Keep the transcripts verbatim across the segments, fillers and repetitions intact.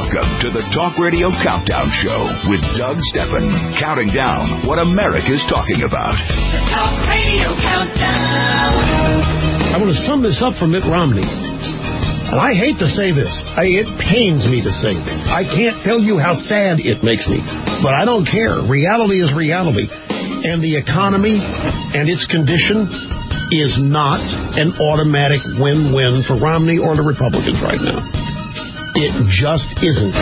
Welcome to the Talk Radio Countdown Show with Doug Stephan, counting down what America's talking about. The Talk Radio Countdown. I want to sum this up for Mitt Romney. And I hate to say this. I, it pains me to say this. I can't tell you how sad it makes me. But I don't care. Reality is reality. And the economy and its condition is not an automatic win-win for Romney or the Republicans right now. It just isn't.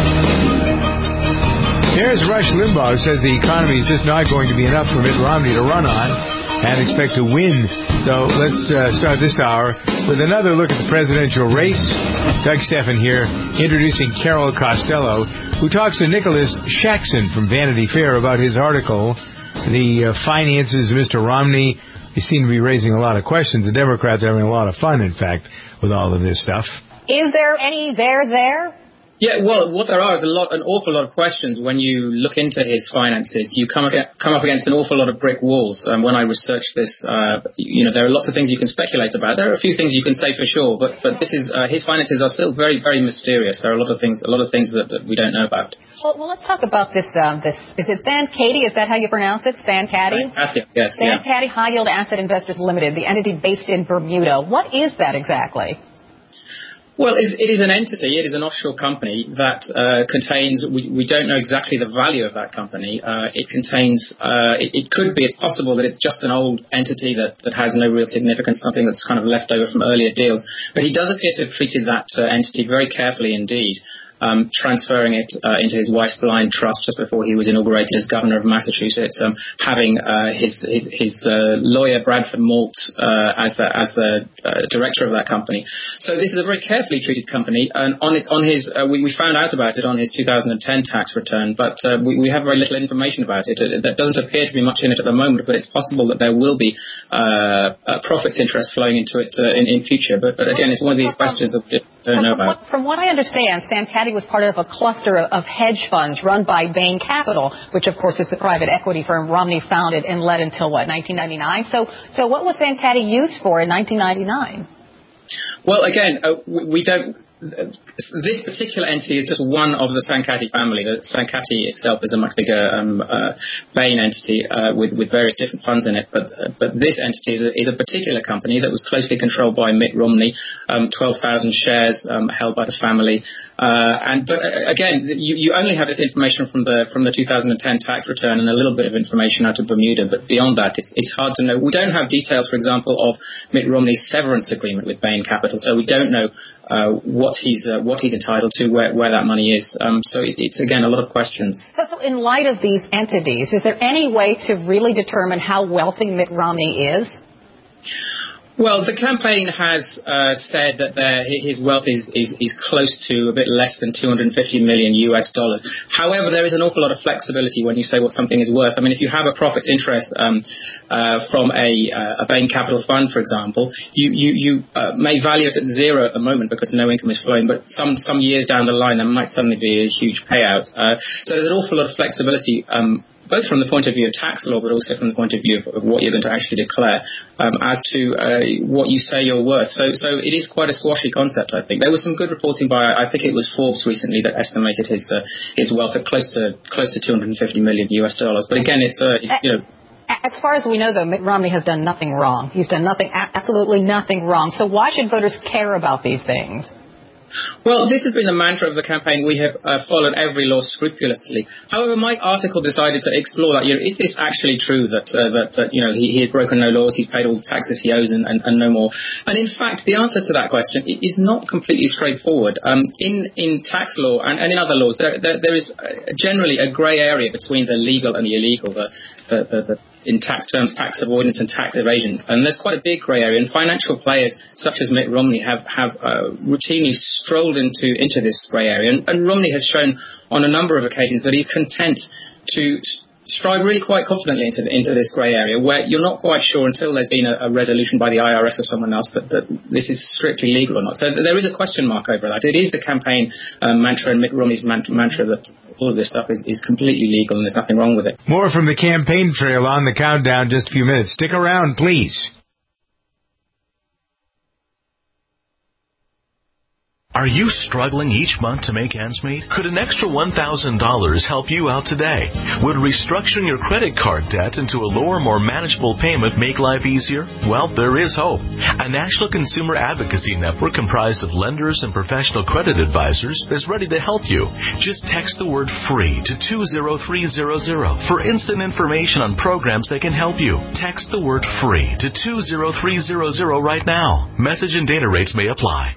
There's Rush Limbaugh, who says the economy is just not going to be enough for Mitt Romney to run on and expect to win. So let's uh, start this hour with another look at the presidential race. Doug Stephan here, introducing Carol Costello, who talks to Nicholas Shaxson from Vanity Fair about his article, The uh, Finances of Mister Romney. They seem to be raising a lot of questions. The Democrats are having a lot of fun, in fact, with all of this stuff. Is there any there there? Yeah, well, what there are is a lot, an awful lot of questions when you look into his finances. You come, come up against an awful lot of brick walls. And when I researched this, uh, you know, there are lots of things you can speculate about. There are a few things you can say for sure, but but this is uh, his finances are still very, very mysterious. There are a lot of things, a lot of things that, that we don't know about. Well, well let's talk about this. Um, this is it Sankaty? Is that how you pronounce it? Sankaty? Sankaty, yes. Sankaty yeah. High Yield Asset Investors Limited, the entity based in Bermuda. What is that exactly? Well, it is an entity. It is an offshore company that uh, contains, we, we don't know exactly the value of that company. Uh, it contains, uh, it, it could be, it's possible that it's just an old entity that, that has no real significance, something that's kind of left over from earlier deals. But he does appear to have treated that uh, entity very carefully indeed. Um, transferring it uh, into his wife's blind trust just before he was inaugurated as governor of Massachusetts, um, having uh, his his, his uh, lawyer Bradford Malt uh, as the as the uh, director of that company. So this is a very carefully treated company, and on it on his uh, we, we found out about it on his two thousand ten tax return, but uh, we, we have very little information about it. it. There doesn't appear to be much in it at the moment, but it's possible that there will be uh, uh, profits interest flowing into it uh, in in future. But but again, it's one of these questions that we just don't know about. From what I understand, Sankaty was part of a cluster of hedge funds run by Bain Capital, which, of course, is the private equity firm Romney founded and led until, what, nineteen ninety-nine? So so what was Sankaty used for in nineteen ninety-nine? Well, again, uh, we, we don't... This particular entity is just one of the Sankaty family. The Sankaty itself is a much bigger um, uh, Bain entity uh, with, with various different funds in it. But uh, but this entity is a, is a particular company that was closely controlled by Mitt Romney, um, twelve thousand shares um, held by the family. Uh, and but uh, again, you, you only have this information from the from the two thousand ten tax return and a little bit of information out of Bermuda. But beyond that, it's, it's hard to know. We don't have details, for example, of Mitt Romney's severance agreement with Bain Capital, so we don't know Uh, what he's uh, what he's entitled to, where, where that money is. Um, so it, it's, again, a lot of questions. So in light of these entities, is there any way to really determine how wealthy Mitt Romney is? Well, the campaign has uh, said that their, his wealth is, is, is close to a bit less than two hundred fifty million U S dollars. However, there is an awful lot of flexibility when you say what something is worth. I mean, if you have a profits interest um, uh, from a, uh, a Bain Capital fund, for example, you, you, you uh, may value it at zero at the moment because no income is flowing, but some, some years down the line, there might suddenly be a huge payout. Uh, so there's an awful lot of flexibility um both from the point of view of tax law, but also from the point of view of, of what you're going to actually declare um, as to uh, what you say you're worth. So so it is quite a squashy concept, I think. There was some good reporting by, I think it was Forbes recently, that estimated his uh, his wealth at close to close to two hundred fifty million U S dollars. But again, it's, uh, you know... As far as we know, though, Mitt Romney has done nothing wrong. He's done nothing, absolutely nothing wrong. So why should voters care about these things? Well, this has been the mantra of the campaign. We have uh, followed every law scrupulously. However, my article decided to explore that. You know, is this actually true that uh, that, that you know he, he has broken no laws, he's paid all the taxes he owes, and, and, and no more? And in fact, the answer to that question is not completely straightforward. Um, in in tax law and, and in other laws, there there, there is generally a grey area between the legal and the illegal. The the, the, the in tax terms, tax avoidance and tax evasion. And there's quite a big grey area. And financial players such as Mitt Romney have, have uh, routinely strolled into, into this grey area. And, and Romney has shown on a number of occasions that he's content to stride really quite confidently into, into this grey area where you're not quite sure until there's been a, a resolution by the I R S or someone else that, that this is strictly legal or not. So there is a question mark over that. It is the campaign um, mantra and Mitt Romney's man- mantra that all of this stuff is, is completely legal and there's nothing wrong with it. More from the campaign trail on the countdown, just a few minutes. Stick around, please. Are you struggling each month to make ends meet? Could an extra one thousand dollars help you out today? Would restructuring your credit card debt into a lower, more manageable payment make life easier? Well, there is hope. A national consumer advocacy network comprised of lenders and professional credit advisors is ready to help you. Just text the word FREE to two zero three zero zero for instant information on programs that can help you. Text the word FREE to two zero three zero zero right now. Message and data rates may apply.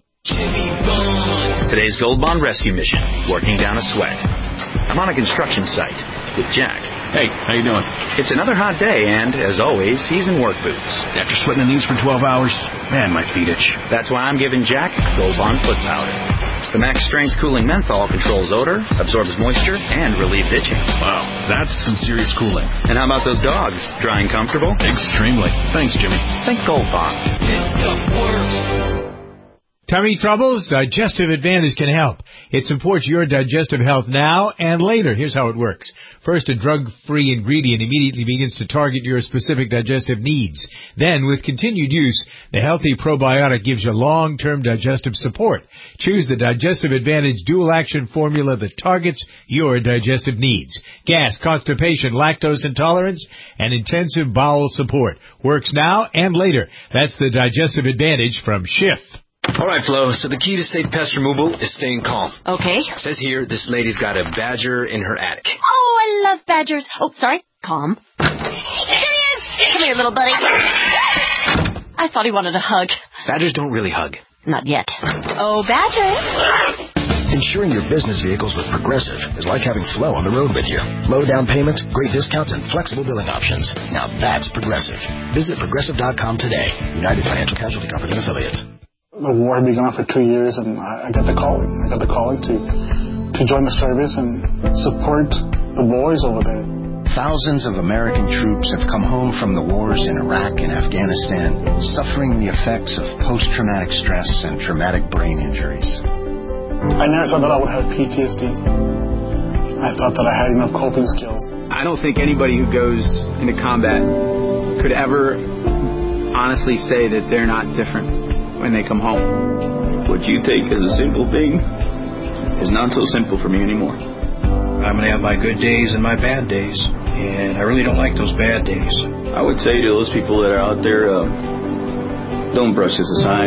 Today's Gold Bond rescue mission, working down a sweat. I'm on a construction site with Jack. Hey, how you doing? It's another hot day, and, as always, he's in work boots. After sweating in these for twelve hours, man, my feet itch. That's why I'm giving Jack Gold Bond foot powder. The max strength cooling menthol controls odor, absorbs moisture, and relieves itching. Wow, that's some serious cooling. And how about those dogs? Dry and comfortable? Extremely. Thanks, Jimmy. Think Gold Bond. This stuff works. Tummy troubles? Digestive Advantage can help. It supports your digestive health now and later. Here's how it works. First, a drug-free ingredient immediately begins to target your specific digestive needs. Then, with continued use, the healthy probiotic gives you long-term digestive support. Choose the Digestive Advantage dual-action formula that targets your digestive needs. Gas, constipation, lactose intolerance, and intensive bowel support. Works now and later. That's the Digestive Advantage from Schiff. All right, Flo, so the key to safe pest removal is staying calm. Okay. It says here this lady's got a badger in her attic. Oh, I love badgers. Oh, sorry. Calm. There he is. Come here, little buddy. I thought he wanted a hug. Badgers don't really hug. Not yet. Oh, badger. Insuring your business vehicles with Progressive is like having Flo on the road with you. Low down payments, great discounts, and flexible billing options. Now that's Progressive. Visit Progressive dot com today. United Financial Casualty Company and Affiliates. The war had been going on for two years, and I, I got the calling. I got the calling to to join the service and support the boys over there. Thousands of American troops have come home from the wars in Iraq and Afghanistan, suffering the effects of post-traumatic stress and traumatic brain injuries. I never thought that I would have P T S D. I thought that I had enough coping skills. I don't think anybody who goes into combat could ever honestly say that they're not different when they come home. What you take as a simple thing is not so simple for me anymore. I'm going to have my good days and my bad days, and I really don't like those bad days. I would say to those people that are out there, uh, don't brush us aside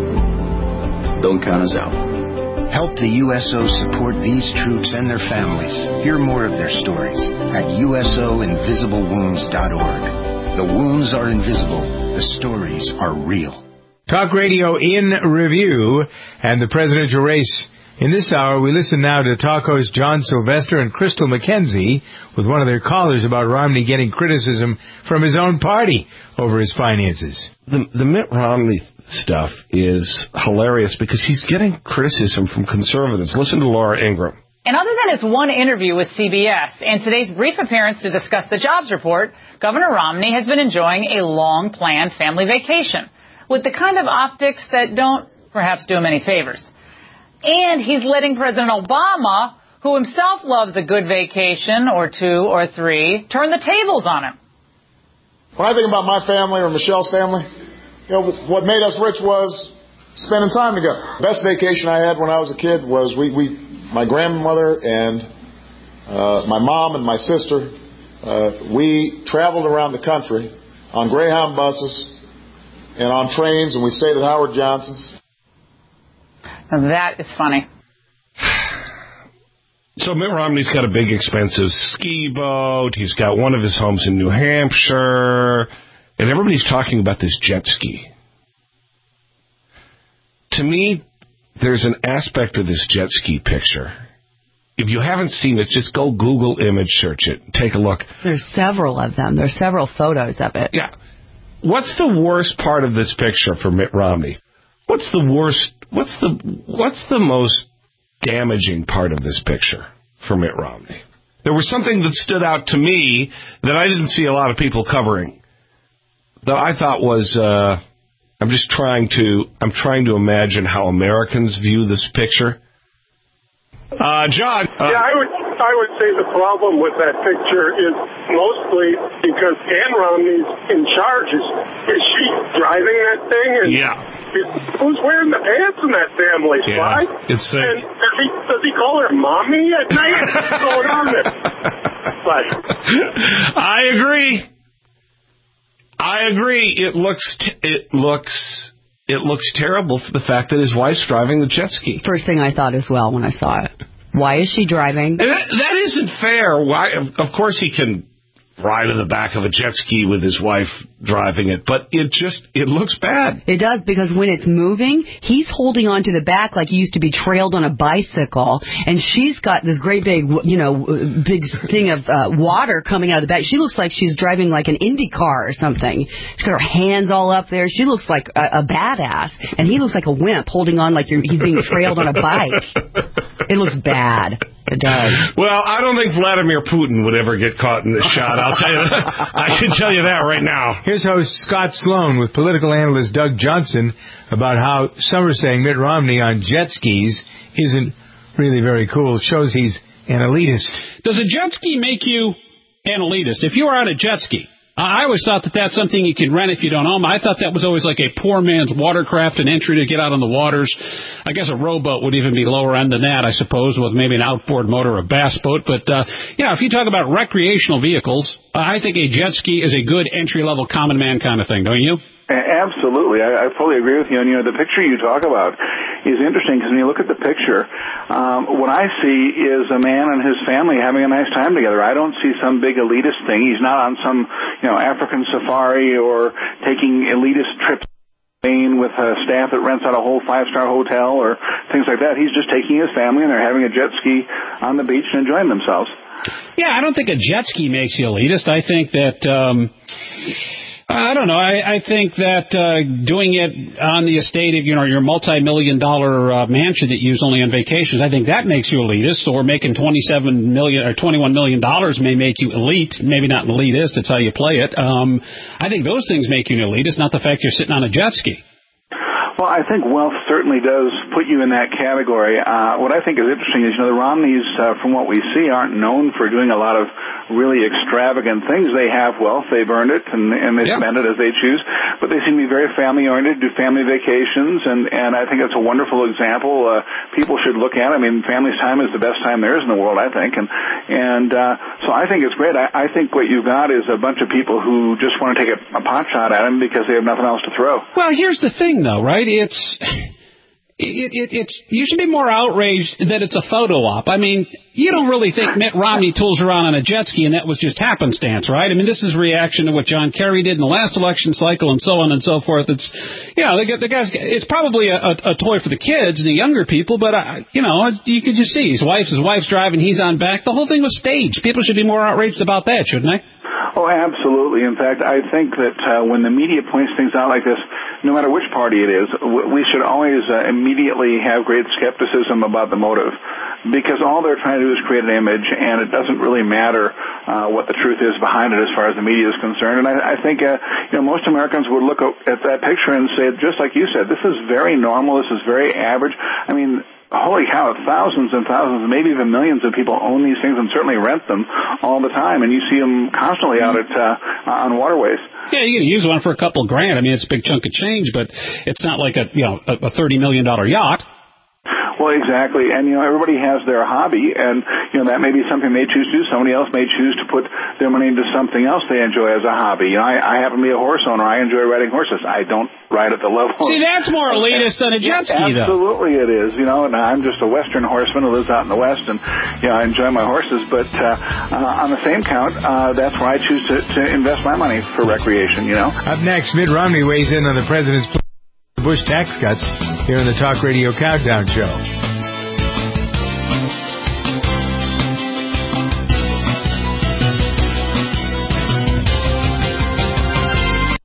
and don't count us out. Help the U S O support these troops and their families. Hear more of their stories at U S O invisible wounds dot org. The wounds are invisible. The stories are real. Talk Radio in Review and the presidential race. In this hour, we listen now to Talk host John Sylvester and Crystal McKenzie with one of their callers about Romney getting criticism from his own party over his finances. The, the Mitt Romney stuff is hilarious because he's getting criticism from conservatives. Listen to Laura Ingraham. And other than his one interview with C B S and today's brief appearance to discuss the jobs report, Governor Romney has been enjoying a long-planned family vacation with the kind of optics that don't perhaps do him any favors. And he's letting President Obama, who himself loves a good vacation or two or three, turn the tables on him. When I think about my family or Michelle's family, you know, what made us rich was spending time together. Best vacation I had when I was a kid was we, we my grandmother and uh, my mom and my sister, uh, we traveled around the country on Greyhound buses and on trains, and we stayed at Howard Johnson's. Now that is funny. So Mitt Romney's got a big, expensive ski boat. He's got one of his homes in New Hampshire. And everybody's talking about this jet ski. To me, there's an aspect of this jet ski picture. If you haven't seen it, just go Google image search it. Take a look. There's several of them. There's several photos of it. Yeah. What's the worst part of this picture for Mitt Romney? What's the worst, what's the, what's the most damaging part of this picture for Mitt Romney? There was something that stood out to me that I didn't see a lot of people covering, that I thought was, uh, I'm just trying to, I'm trying to imagine how Americans view this picture. Uh, John. Uh, yeah, I would, I would say the problem with that picture is mostly because Ann Romney's in charge. Is, is she driving that thing? And yeah. Who's wearing the pants in that family? Yeah, Sly? it's sick. And does he, does he call her mommy at night? What's going on there? But I agree. I agree. It looks. T- it looks. It looks terrible for the fact that his wife's driving the jet ski. First thing I thought as well when I saw it. Why is she driving? That, that isn't fair. Why? Of course he can ride in the back of a jet ski with his wife driving it, but it just, it looks bad. It does, because when it's moving, he's holding on to the back like he used to be trailed on a bicycle, and she's got this great big, you know, big thing of uh, water coming out of the back. She looks like she's driving like an Indy car or something. She's got her hands all up there. She looks like a, a badass, and he looks like a wimp holding on like you're, he's being trailed on a bike. It looks bad. It does. Well, I don't think Vladimir Putin would ever get caught in this shot. I'll tell you that. I can tell you that right now. Here's host Scott Sloan with political analyst Doug Johnson about how some are saying Mitt Romney on jet skis isn't really very cool. It shows he's an elitist. Does a jet ski make you an elitist? If you were on a jet ski, I always thought that that's something you could rent if you don't own them. I thought that was always like a poor man's watercraft, an entry to get out on the waters. I guess a rowboat would even be lower end than that, I suppose, with maybe an outboard motor or a bass boat. But, uh, yeah, if you talk about recreational vehicles, I think a jet ski is a good entry-level common man kind of thing, don't you? Absolutely. I, I fully agree with you. And, you know, the picture you talk about is interesting because when you look at the picture, um, what I see is a man and his family having a nice time together. I don't see some big elitist thing. He's not on some, you know, African safari or taking elitist trips with a staff that rents out a whole five-star hotel or things like that. He's just taking his family and they're having a jet ski on the beach and enjoying themselves. Yeah, I don't think a jet ski makes you elitist. I think that... Um I don't know. I, I think that uh, doing it on the estate of, you know, your multi-million dollar uh, mansion that you use only on vacations, I think that makes you elitist. Or making twenty-seven million or twenty-one million dollars may make you elite. Maybe not an elitist. It's how you play it. Um, I think those things make you an elitist, not the fact you're sitting on a jet ski. Well, I think wealth certainly does put you in that category. Uh, what I think is interesting is, you know, the Romneys, uh, from what we see, aren't known for doing a lot of really extravagant things. They have wealth, they've earned it, and, and they yeah. spend it as they choose. But they seem to be very family-oriented, do family vacations, and, and I think that's a wonderful example. Uh, people should look at it. I mean, family's time is the best time there is in the world, I think. And, and uh, so I think it's great. I, I think what you've got is a bunch of people who just want to take a, a pot shot at him because they have nothing else to throw. Well, here's the thing, though, right? It's it, it, it's you should be more outraged that it's a photo op. I mean, you don't really think Mitt Romney tools around on a jet ski and that was just happenstance, right? I mean, this is a reaction to what John Kerry did in the last election cycle and so on and so forth. It's, you know, the, the guys. It's probably a, a, a toy for the kids and the younger people, but uh, you know, you could just see his wife, his wife's driving, he's on back. The whole thing was staged. People should be more outraged about that, shouldn't they? Oh, absolutely. In fact, I think that uh, when the media points things out like this, no matter which party it is, we should always uh, immediately have great skepticism about the motive, because all they're trying to do is create an image, and it doesn't really matter uh, what the truth is behind it as far as the media is concerned. And I, I think uh, you know, most Americans would look at that picture and say, just like you said, this is very normal, this is very average. I mean, holy cow, thousands and thousands, maybe even millions of people own these things and certainly rent them all the time, and you see them constantly out at uh, on waterways. Yeah, you can use one for a couple grand. I mean, it's a big chunk of change, but it's not like a you know a thirty million dollar yacht. Well, exactly. And, you know, everybody has their hobby, and, you know, that may be something they choose to do. Somebody else may choose to put their money into something else they enjoy as a hobby. You know, I, I happen to be a horse owner. I enjoy riding horses. I don't ride at the level. See, that's more elitist than a jet ski, though. Absolutely it is. You know, and I'm just a Western horseman who lives out in the West, and, you know, I enjoy my horses. But uh, uh, on the same count, uh, that's where I choose to, to invest my money for recreation, you know. Up next, Mitt Romney weighs in on the president's Bush tax cuts here on the Talk Radio Countdown Show.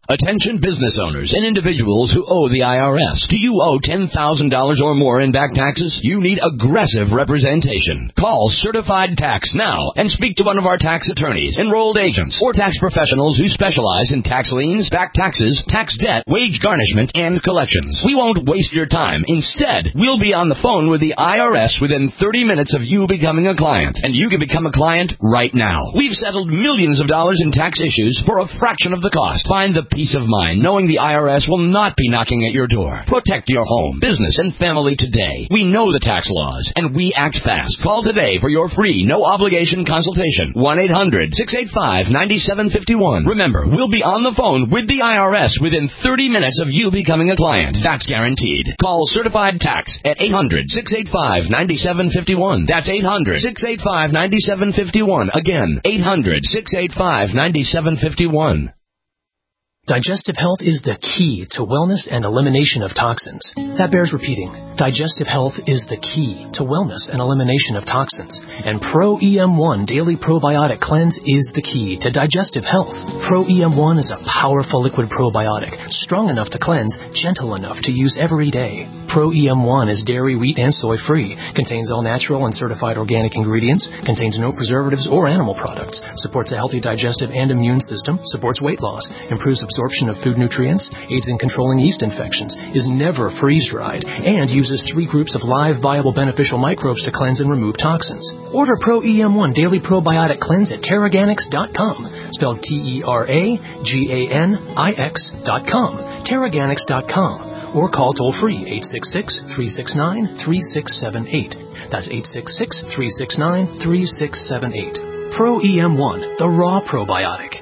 Attention business owners and individuals who owe the I R S. Do you owe ten thousand dollars or more in back taxes? You need aggressive representation. Call Certified Tax now and speak to one of our tax attorneys, enrolled agents, or tax professionals who specialize in tax liens, back taxes, tax debt, wage garnishment, and collections. We won't waste your time. Instead, we'll be on the phone with the I R S within thirty minutes of you becoming a client. And you can become a client right now. We've settled millions of dollars in tax issues for a fraction of the cost. Find the peace of mind knowing the I R S will not be knocking at your door. Protect your home, business, and family today. We know the tax laws, and we act fast. Call today for your free, no-obligation consultation. one eight hundred six eight five nine seven five one. Remember, we'll be on the phone with the I R S within thirty minutes of you becoming a client. That's guaranteed. Call Certified Tax at eight hundred six eight five nine seven five one. That's eight hundred six eight five nine seven five one. Again, eight hundred six eight five nine seven five one. Digestive health is the key to wellness and elimination of toxins. That bears repeating. Digestive health is the key to wellness and elimination of toxins. And Pro E M one Daily Probiotic Cleanse is the key to digestive health. Pro E M one is a powerful liquid probiotic, strong enough to cleanse, gentle enough to use every day. Pro E M one is dairy, wheat, and soy free, contains all natural and certified organic ingredients, contains no preservatives or animal products, supports a healthy digestive and immune system, supports weight loss, improves absorption of food nutrients, aids in controlling yeast infections, is never freeze-dried, and uses three groups of live, viable, beneficial microbes to cleanse and remove toxins. Order Pro E M one Daily Probiotic Cleanse at Terraganix dot com, spelled T E R A G A N I X dot com, Terraganix dot com. Or call toll-free eight six six, three six nine, three six seven eight. That's eight six six, three six nine, three six seven eight. Pro E M one, the raw probiotic.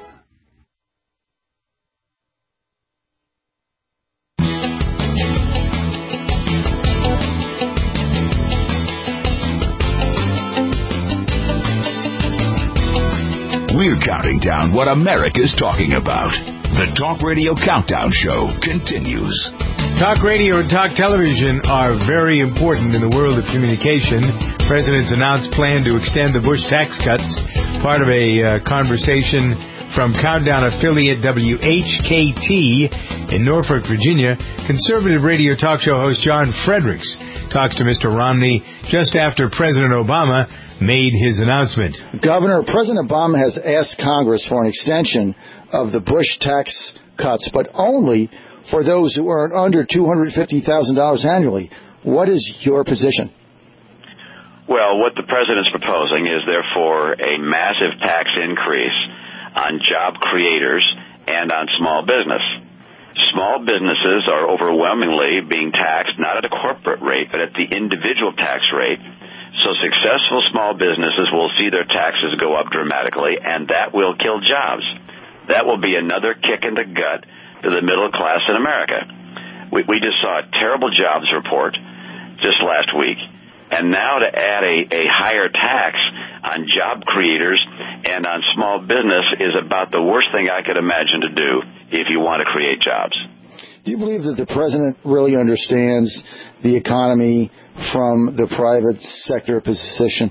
We're counting down what America's talking about. The Talk Radio Countdown Show continues. Talk radio and talk television are very important in the world of communication. President's announced plan to extend the Bush tax cuts, part of a uh, conversation from Countdown affiliate W H K T in Norfolk, Virginia. Conservative radio talk show host John Fredericks talks to Mister Romney just after President Obama made his announcement. Governor, President Obama has asked Congress for an extension of the Bush tax cuts, but only for those who earn under two hundred fifty thousand dollars annually. What is your position? Well, what the president's proposing is, therefore, a massive tax increase on job creators and on small business. Small businesses are overwhelmingly being taxed not at a corporate rate, but at the individual tax rate. So successful small businesses will see their taxes go up dramatically, and that will kill jobs. That will be another kick in the gut to the middle class in America. We, we just saw a terrible jobs report just last week, and now to add a, a higher tax on job creators and on small business is about the worst thing I could imagine to do if you want to create jobs. Do you believe that the president really understands the economy from the private sector position?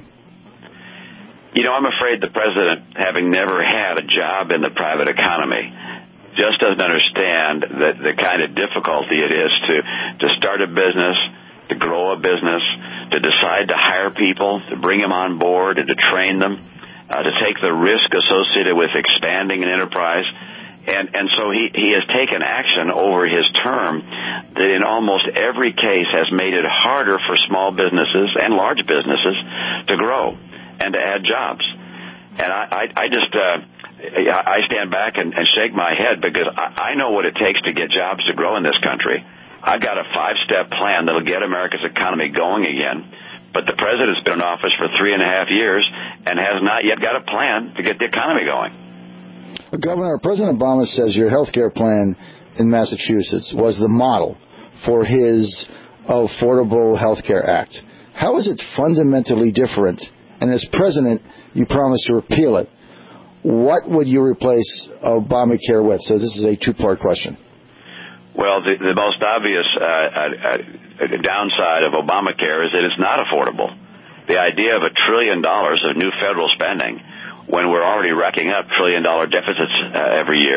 You know, I'm afraid the president, having never had a job in the private economy, just doesn't understand that the kind of difficulty it is to, to start a business, to grow a business, to decide to hire people, to bring them on board, and to train them, uh, to take the risk associated with expanding an enterprise. And, and so he, he has taken action over his term that in almost every case has made it harder for small businesses and large businesses to grow and to add jobs. And I, I, I just, uh, I stand back and, and shake my head because I, I know what it takes to get jobs to grow in this country. I've got a five-step plan that'll get America's economy going again. But the president's been in office for three and a half years and has not yet got a plan to get the economy going. Governor, President Obama says your health care plan in Massachusetts was the model for his Affordable Health Care Act. How is it fundamentally different? And as president, you promised to repeal it. What would you replace Obamacare with? So this is a two-part question. Well, the, the most obvious uh, uh, downside of Obamacare is that it's not affordable. The idea of a trillion dollars of new federal spending when we're already racking up trillion-dollar deficits uh, every year,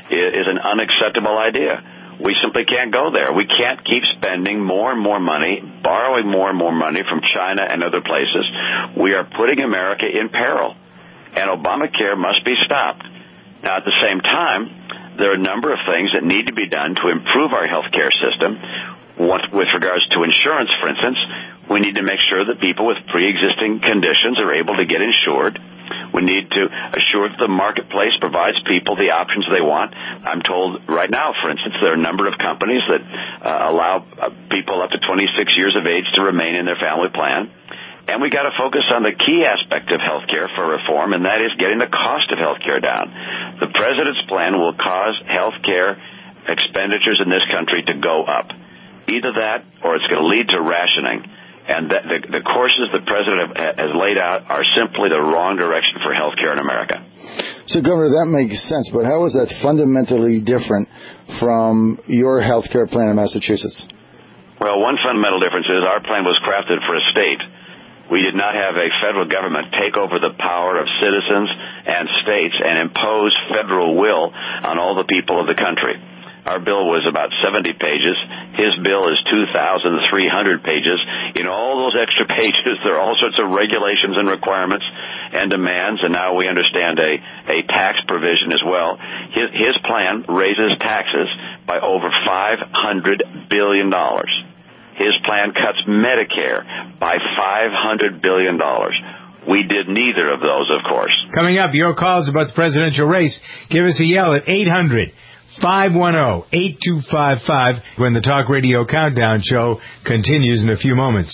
is an unacceptable idea. We simply can't go there. We can't keep spending more and more money, borrowing more and more money from China and other places. We are putting America in peril, and Obamacare must be stopped. Now, at the same time, there are a number of things that need to be done to improve our health care system. With regards to insurance, for instance, we need to make sure that people with pre-existing conditions are able to get insured. We need to assure that the marketplace provides people the options they want. I'm told right now, for instance, there are a number of companies that uh, allow uh, people up to twenty-six years of age to remain in their family plan. And we got to focus on the key aspect of health care for reform, and that is getting the cost of health care down. The president's plan will cause health care expenditures in this country to go up. Either that or it's going to lead to rationing. And the, the, the courses the president has laid out are simply the wrong direction for health care in America. So, Governor, that makes sense, but how is that fundamentally different from your health care plan in Massachusetts? Well, one fundamental difference is our plan was crafted for a state. We did not have a federal government take over the power of citizens and states and impose federal will on all the people of the country. Our bill was about seventy pages. His bill is two thousand three hundred pages. In all those extra pages, there are all sorts of regulations and requirements and demands, and now we understand a, a tax provision as well. His, his plan raises taxes by over five hundred billion dollars. His plan cuts Medicare by five hundred billion dollars. We did neither of those, of course. Coming up, your calls about the presidential race. Give us a yell at eight hundred, five one zero, eight two five five when the Talk Radio Countdown Show continues in a few moments.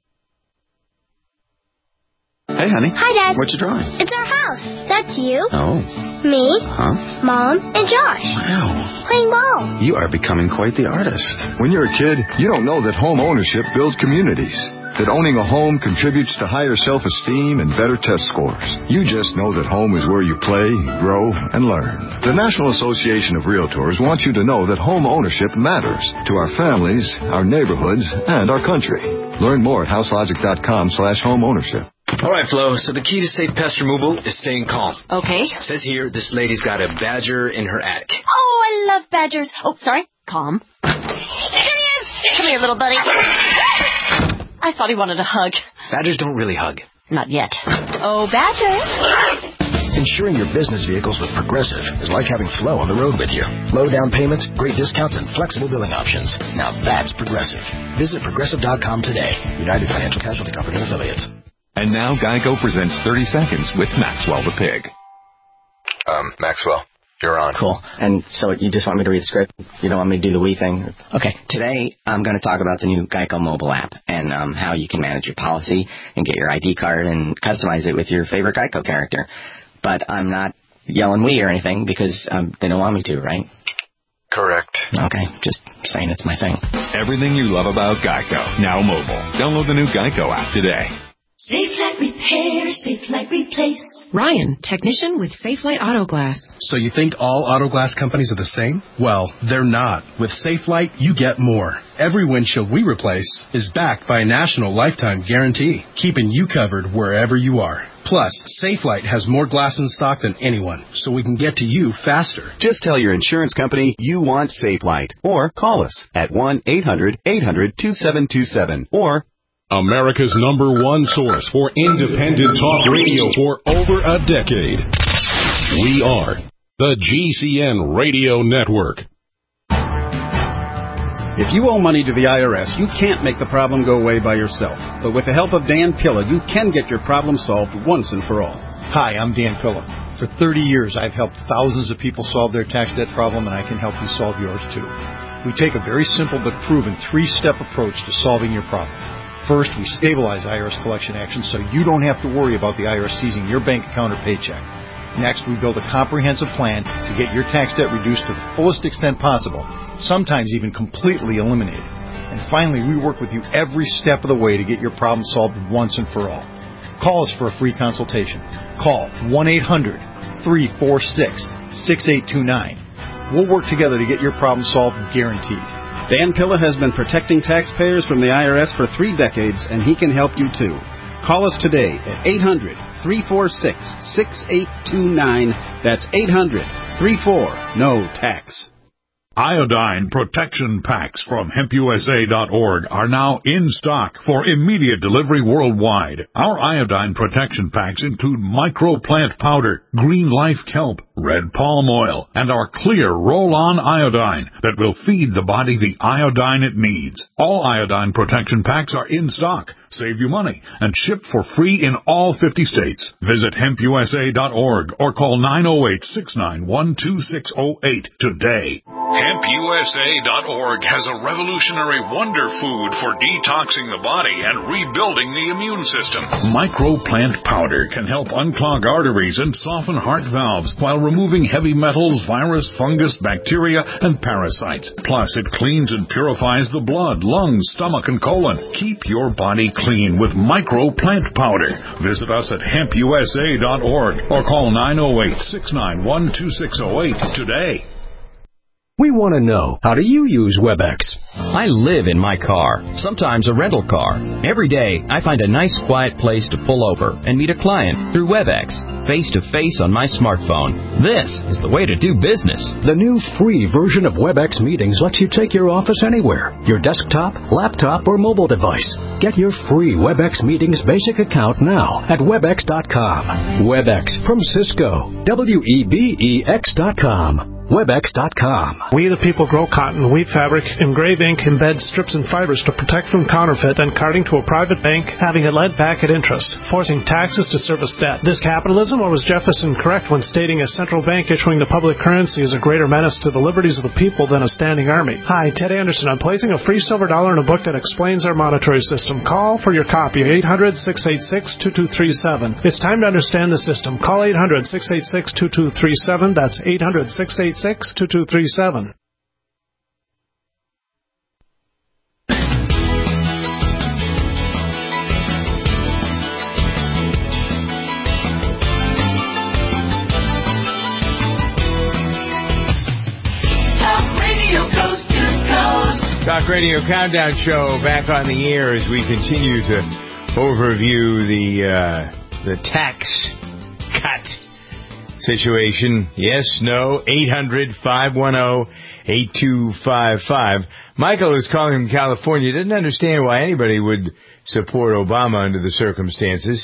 Hey, honey. Hi, Dad. What you drawing? It's our house. That's you. Oh. Me. Huh? Mom. And Josh. Wow. Playing ball. You are becoming quite the artist. When you're a kid, you don't know that home ownership builds communities. That owning a home contributes to higher self-esteem and better test scores. You just know that home is where you play, grow, and learn. The National Association of Realtors wants you to know that home ownership matters to our families, our neighborhoods, and our country. Learn more at houselogic.com slash home ownership. All right, Flo, so the key to safe pest removal is staying calm. Okay. It says here this lady's got a badger in her attic. Oh, I love badgers. Oh, sorry. Calm. There he is. Come here, little buddy. I thought he wanted a hug. Badgers don't really hug. Not yet. Oh, Badger. Insuring your business vehicles with Progressive is like having Flo on the road with you. Low down payments, great discounts, and flexible billing options. Now that's Progressive. Visit Progressive dot com today. United Financial Casualty Company and Affiliates. And now Geico presents thirty seconds with Maxwell the Pig. Um, Maxwell, you're on. Cool. And so you just want me to read the script? You don't want me to do the wee thing? Okay. Today, I'm going to talk about the new Geico mobile app and um, how you can manage your policy and get your I D card and customize it with your favorite Geico character. But I'm not yelling wee or anything because um, they don't want me to, right? Correct. Okay, just saying it's my thing. Everything you love about Geico, now mobile. Download the new Geico app today. Safelite Repair, Safelite Replace. Ryan, technician with Safelite Auto Glass. So you think all auto glass companies are the same? Well, they're not. With Safelite, you get more. Every windshield we replace is backed by a national lifetime guarantee, keeping you covered wherever you are. Plus, Safelite has more glass in stock than anyone, so we can get to you faster. Just tell your insurance company you want Safelite, or call us at one eight hundred eight hundred two seven two seven, or America's number one source for independent talk radio for over a decade. We are the G C N Radio Network. If you owe money to the I R S, you can't make the problem go away by yourself. But with the help of Dan Pilla, you can get your problem solved once and for all. Hi, I'm Dan Pilla. For thirty years, I've helped thousands of people solve their tax debt problem, and I can help you solve yours too. We take a very simple but proven three-step approach to solving your problem. First, we stabilize I R S collection actions so you don't have to worry about the I R S seizing your bank account or paycheck. Next, we build a comprehensive plan to get your tax debt reduced to the fullest extent possible, sometimes even completely eliminated. And finally, we work with you every step of the way to get your problem solved once and for all. Call us for a free consultation. Call one eight hundred three four six six eight two nine. We'll work together to get your problem solved, guaranteed. Dan Pilla has been protecting taxpayers from the I R S for three decades, and he can help you too. Call us today at eight hundred three four six six eight two nine. That's eight hundred three four, no tax. Iodine protection packs from hemp U S A dot org are now in stock for immediate delivery worldwide. Our iodine protection packs include microplant powder, green life kelp, red palm oil, and our clear roll-on iodine that will feed the body the iodine it needs. All iodine protection packs are in stock, save you money, and shipped for free in all fifty states. Visit hemp U S A dot org or call nine oh eight, six nine one, two six oh eight today. hemp U S A dot org has a revolutionary wonder food for detoxing the body and rebuilding the immune system. Microplant powder can help unclog arteries and soften heart valves while removing heavy metals, virus, fungus, bacteria, and parasites. Plus, it cleans and purifies the blood, lungs, stomach, and colon. Keep your body clean with Microplant powder. Visit us at hemp U S A dot org or call nine oh eight, six nine one, two six oh eight today. We want to know, how do you use WebEx? I live in my car, sometimes a rental car. Every day, I find a nice quiet place to pull over and meet a client through WebEx, face-to-face on my smartphone. This is the way to do business. The new free version of WebEx Meetings lets you take your office anywhere, your desktop, laptop, or mobile device. Get your free WebEx Meetings basic account now at webex dot com. WebEx from Cisco. W E B E X dot com. webex dot com. We the people grow cotton, weave fabric, engrave ink, embed strips and fibers to protect from counterfeit and carting to a private bank, having it led back at interest, forcing taxes to service debt. This capitalism, or was Jefferson correct when stating a central bank issuing the public currency is a greater menace to the liberties of the people than a standing army? Hi, Ted Anderson. I'm placing a free silver dollar in a book that explains our monetary system. Call for your copy, eight hundred, six eight six, two two three seven. It's time to understand the system. Call eight hundred, six eight six, two two three seven. That's eight hundred, six eight six, two two three seven. Talk Radio Countdown Show back on the air as we continue to overview the uh, the tax cut situation. Yes, no, eight hundred, five one zero, eight two five five. Michael is calling from California. Doesn't understand why anybody would support Obama under the circumstances.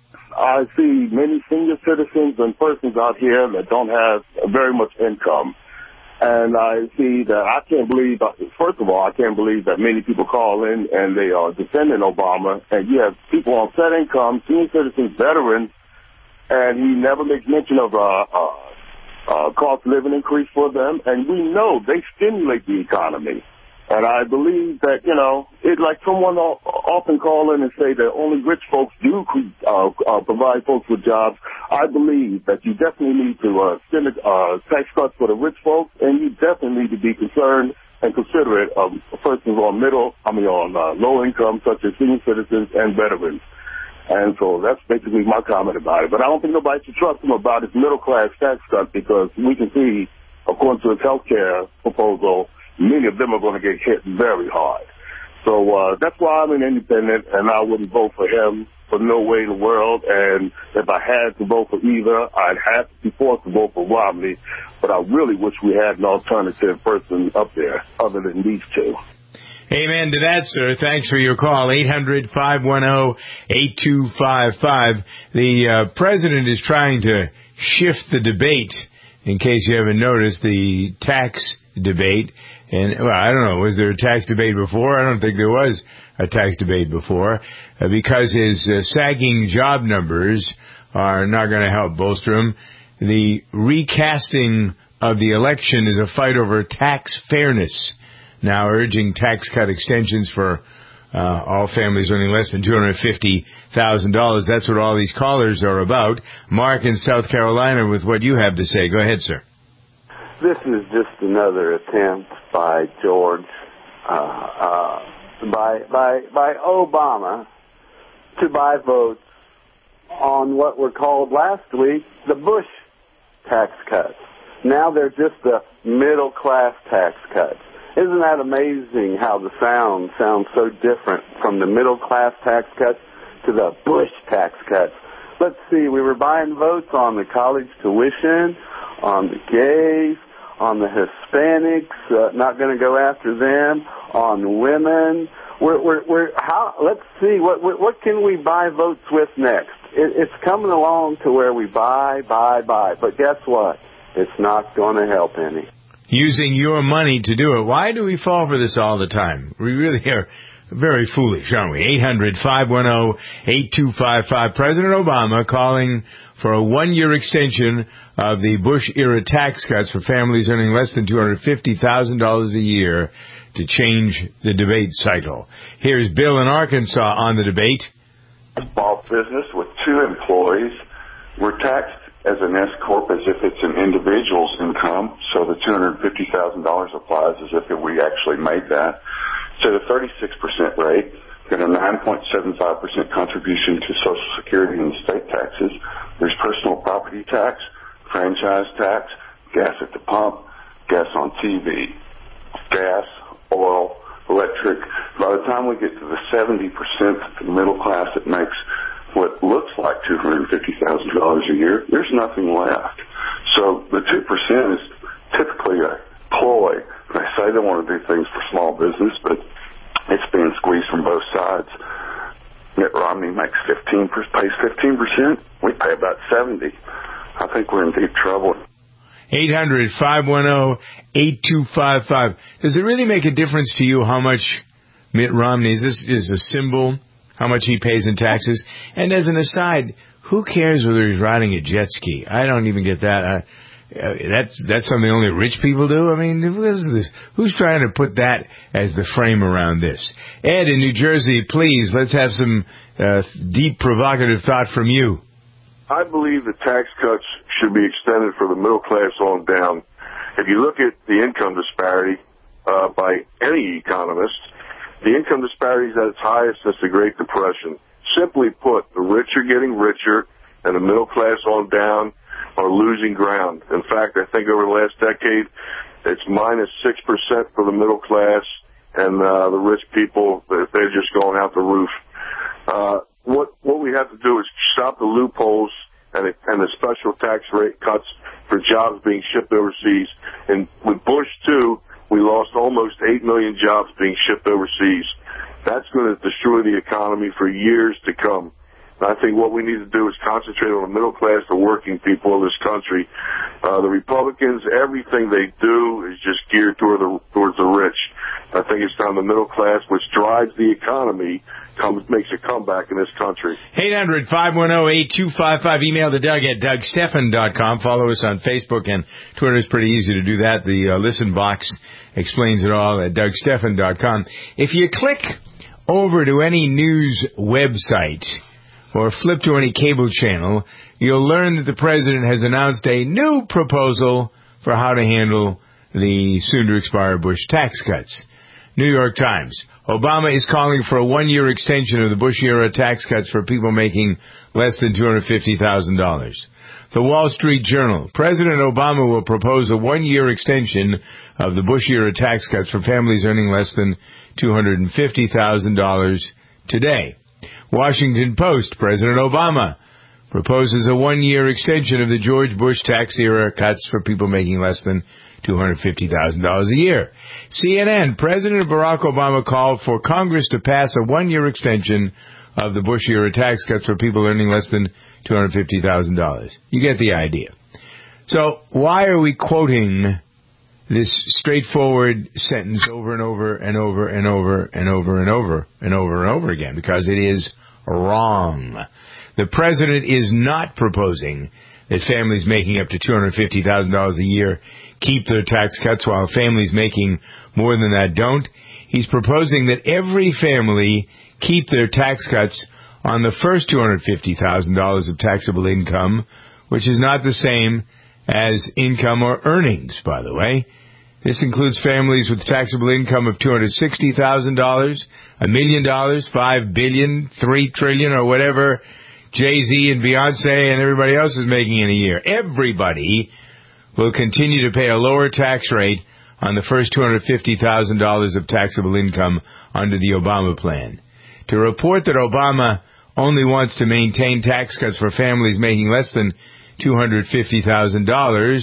I see many senior citizens and persons out here that don't have very much income. And I see that I can't believe, first of all, I can't believe that many people call in and they are defending Obama. And you have people on set income, senior citizens, veterans, and he never makes mention of a uh, uh, uh, cost of living increase for them. And we know they stimulate the economy. And I believe that, you know, it's like someone often call in and say that only rich folks do uh, uh, provide folks with jobs. I believe that you definitely need to uh, send uh, tax cuts for the rich folks, and you definitely need to be concerned and considerate of persons on middle, I mean, on uh, low income, such as senior citizens and veterans. And so that's basically my comment about it. But I don't think nobody should trust him about his middle-class tax cut because we can see, according to his health care proposal, many of them are going to get hit very hard. So uh, that's why I'm an independent, and I wouldn't vote for him for no way in the world. And if I had to vote for either, I'd have to be forced to vote for Romney. But I really wish we had an alternative person up there other than these two. Amen to that, sir. Thanks for your call. eight hundred, five one zero, eight two five five. The uh, president is trying to shift the debate, in case you haven't noticed, the tax debate. And, well, I don't know, was there a tax debate before? I don't think there was a tax debate before, uh, because his uh, sagging job numbers are not going to help bolster him. The recasting of the election is a fight over tax fairness, now urging tax cut extensions for uh, all families earning less than two hundred fifty thousand dollars. That's what all these callers are about. Mark in South Carolina with what you have to say. Go ahead, sir. This is just another attempt by George, uh, uh, by, by, by Obama to buy votes on what were called last week the Bush tax cuts. Now they're just the middle-class tax cuts. Isn't that amazing how the sound sounds so different from the middle-class tax cuts to the Bush tax cuts? Let's see, we were buying votes on the college tuition, on the gays, on the Hispanics, uh, not going to go after them, on women. We're, we're, we're, how, let's see, what, what, what can we buy votes with next? It, it's coming along to where we buy, buy, buy. But guess what? It's not going to help any. Using your money to do it. Why do we fall for this all the time? We really are very foolish, aren't we? eight hundred, five one zero, eight two five five. President Obama calling for a one-year extension of the Bush-era tax cuts for families earning less than two hundred fifty thousand dollars a year to change the debate cycle. Here's Bill in Arkansas on the debate. Small business with two employees, we're taxed as an S corp as if it's an individual's income, so the two hundred fifty thousand dollars applies as if we actually made that. So the thirty-six percent rate, got a nine point seven five percent contribution to Social Security and state taxes. There's personal property tax, franchise tax, gas at the pump, gas on T V, gas, oil, electric. By the time we get to the seventy percent of the middle class that makes what looks like two hundred fifty thousand dollars a year, there's nothing left. So the two percent is typically a ploy. They say they want to do things for small business, but it's being squeezed from both sides. Mitt Romney makes fifteen percent, pays fifteen percent. We pay about seventy. I think we're in deep trouble. eight hundred, five one zero, eight two five five. Does it really make a difference to you how much Mitt Romney is? This is a symbol, how much he pays in taxes? And as an aside, who cares whether he's riding a jet ski? I don't even get that. I, uh, that's that's something only rich people do? I mean, who is this? Who's trying to put that as the frame around this? Ed in New Jersey, please, let's have some uh, deep, provocative thought from you. I believe the tax cuts should be extended for the middle class on down. If you look at the income disparity uh, by any economist, the income disparity is at its highest since the Great Depression. Simply put, the rich are getting richer, and the middle class on down are losing ground. In fact, I think over the last decade, it's minus six percent for the middle class, and uh, the rich people, they're just going out the roof. Uh, what what we have to do is stop the loopholes and, it, and the special tax rate cuts for jobs being shipped overseas. And with Bush two, we lost almost eight million jobs being shipped overseas. That's going to destroy the economy for years to come. And I think what we need to do is concentrate on the middle class, the working people of this country. Uh, the Republicans, everything they do is just geared toward the, towards the rich. I think it's time the middle class, which drives the economy, comes makes a comeback in this country. eight hundred, five one zero, eight two five five. Email to Doug at Doug Stephan dot com. Follow us on Facebook and Twitter. It's pretty easy to do that. The uh, listen box explains it all at Doug Stephan dot com. If you click over to any news website or flip to any cable channel, you'll learn that the president has announced a new proposal for how to handle the soon-to-expire Bush tax cuts. New York Times. Obama is calling for a one-year extension of the Bush-era tax cuts for people making less than two hundred fifty thousand dollars. The Wall Street Journal. President Obama will propose a one-year extension of the Bush-era tax cuts for families earning less than two hundred fifty thousand dollars today. Washington Post. President Obama proposes a one-year extension of the George Bush tax-era cuts for people making less than two hundred fifty thousand dollars a year. C N N. President Barack Obama called for Congress to pass a one-year extension of the Bush-era tax cuts for people earning less than two hundred fifty thousand dollars. You get the idea. So why are we quoting this straightforward sentence over and over and over and over and over and over and over and over again? Because it is wrong. The president is not proposing that families making up to two hundred fifty thousand dollars a year keep their tax cuts while families making more than that don't. He's proposing that every family keep their tax cuts on the first two hundred fifty thousand dollars of taxable income, which is not the same as income or earnings, by the way. This includes families with taxable income of two hundred sixty thousand dollars, a million dollars, five billion dollars, three trillion dollars, or whatever Jay-Z and Beyonce and everybody else is making in a year. Everybody will continue to pay a lower tax rate on the first two hundred fifty thousand dollars of taxable income under the Obama plan. To report that Obama only wants to maintain tax cuts for families making less than two hundred fifty thousand dollars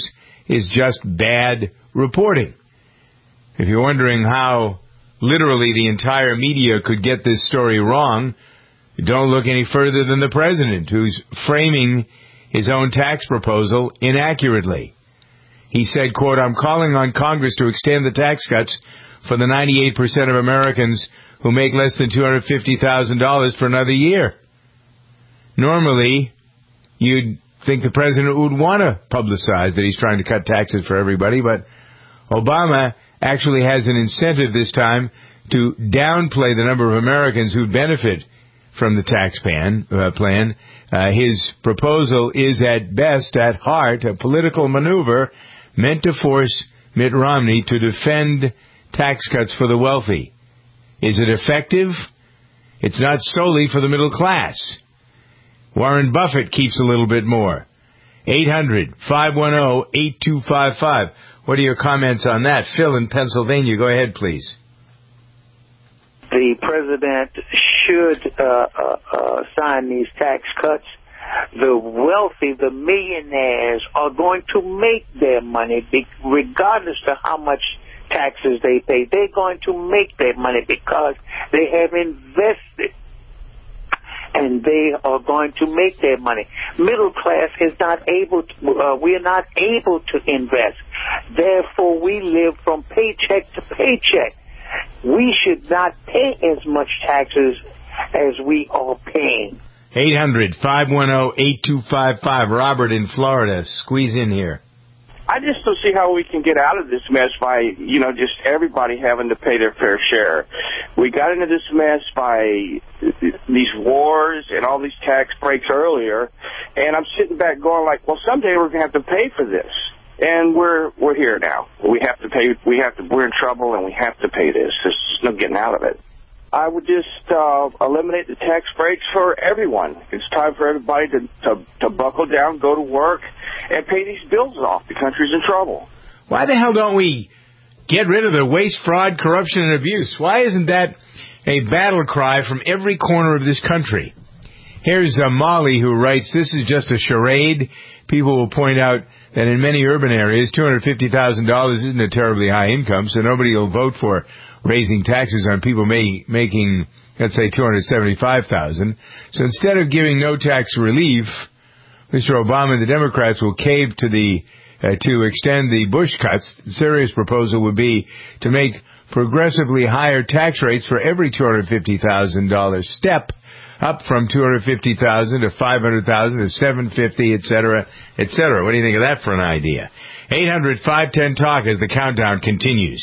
is just bad reporting. If you're wondering how literally the entire media could get this story wrong, don't look any further than the president, who's framing his own tax proposal inaccurately. He said, quote, I'm calling on Congress to extend the tax cuts for the ninety-eight percent of Americans who make less than two hundred fifty thousand dollars for another year. Normally, you'd think the president would want to publicize that he's trying to cut taxes for everybody, but Obama actually has an incentive this time to downplay the number of Americans who benefit from the tax plan. Uh, plan. Uh, his proposal is at best, at heart, a political maneuver meant to force Mitt Romney to defend tax cuts for the wealthy. Is it effective? It's not solely for the middle class. Warren Buffett keeps a little bit more. eight hundred, five one zero, eight two five five. What are your comments on that? Phil in Pennsylvania, go ahead, please. The president should uh, uh, uh, sign these tax cuts. The wealthy, the millionaires, are going to make their money regardless of how much taxes they pay. They're going to make their money because they have invested, and they are going to make their money. Middle class is not able to, uh, we are not able to invest. Therefore, we live from paycheck to paycheck. We should not pay as much taxes as we are paying. eight hundred, five one zero, eight two five five. Robert in Florida, squeeze in here. I just don't see how we can get out of this mess by, you know, just everybody having to pay their fair share. We got into this mess by these wars and all these tax breaks earlier, and I'm sitting back going like, well, someday we're going to have to pay for this. And we're we're here now. We have to pay. We have to. We're in trouble, and we have to pay this. There's just no getting out of it. I would just uh, eliminate the tax breaks for everyone. It's time for everybody to, to to buckle down, go to work, and pay these bills off. The country's in trouble. Why the hell don't we get rid of the waste, fraud, corruption, and abuse? Why isn't that a battle cry from every corner of this country? Here's uh, Molly, who writes, this is just a charade. People will point out that in many urban areas, two hundred fifty thousand dollars isn't a terribly high income, so nobody will vote for raising taxes on people may, making, let's say, two hundred seventy-five thousand dollars. So instead of giving no tax relief, Mister Obama and the Democrats will cave to the uh, to extend the Bush cuts. The serious proposal would be to make progressively higher tax rates for every two hundred fifty thousand dollars step, up from two hundred fifty thousand dollars to five hundred thousand dollars to seven hundred fifty thousand dollars, et cetera, et cetera. What do you think of that for an idea? eight hundred, five ten, talk as the countdown continues.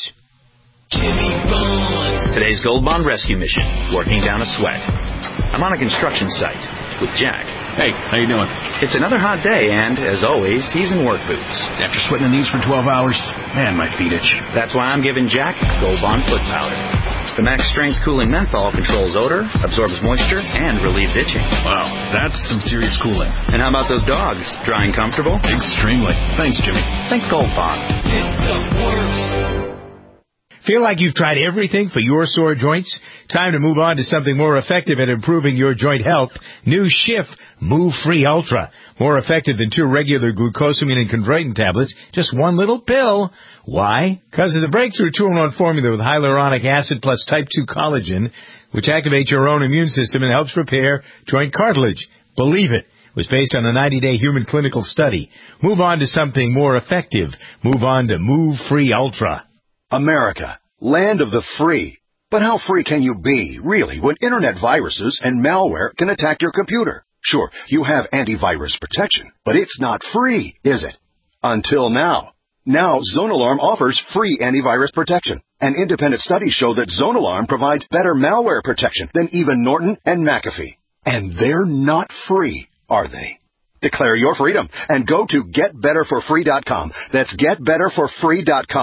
Today's Gold Bond rescue mission, working down a sweat. I'm on a construction site with Jack. Hey, how you doing? It's another hot day, and, as always, he's in work boots. After sweating in these for twelve hours, man, my feet itch. That's why I'm giving Jack Gold Bond foot powder. The max strength cooling menthol controls odor, absorbs moisture, and relieves itching. Wow, that's some serious cooling. And how about those dogs? Dry and comfortable? Extremely. Thanks, Jimmy. Think Gold Bond. It's the worst. Feel like you've tried everything for your sore joints? Time to move on to something more effective at improving your joint health. New Schiff Move Free Ultra. More effective than two regular glucosamine and chondroitin tablets. Just one little pill. Why? Because of the breakthrough two in one formula with hyaluronic acid plus type two collagen, which activates your own immune system and helps repair joint cartilage. Believe it. It was based on a ninety-day human clinical study. Move on to something more effective. Move on to Move Free Ultra. America, land of the free. But how free can you be, really, when internet viruses and malware can attack your computer? Sure, you have antivirus protection, but it's not free, is it? Until now. Now, ZoneAlarm offers free antivirus protection. And independent studies show that ZoneAlarm provides better malware protection than even Norton and McAfee. And they're not free, are they? Declare your freedom and go to get better for free dot com. That's get better for free dot com.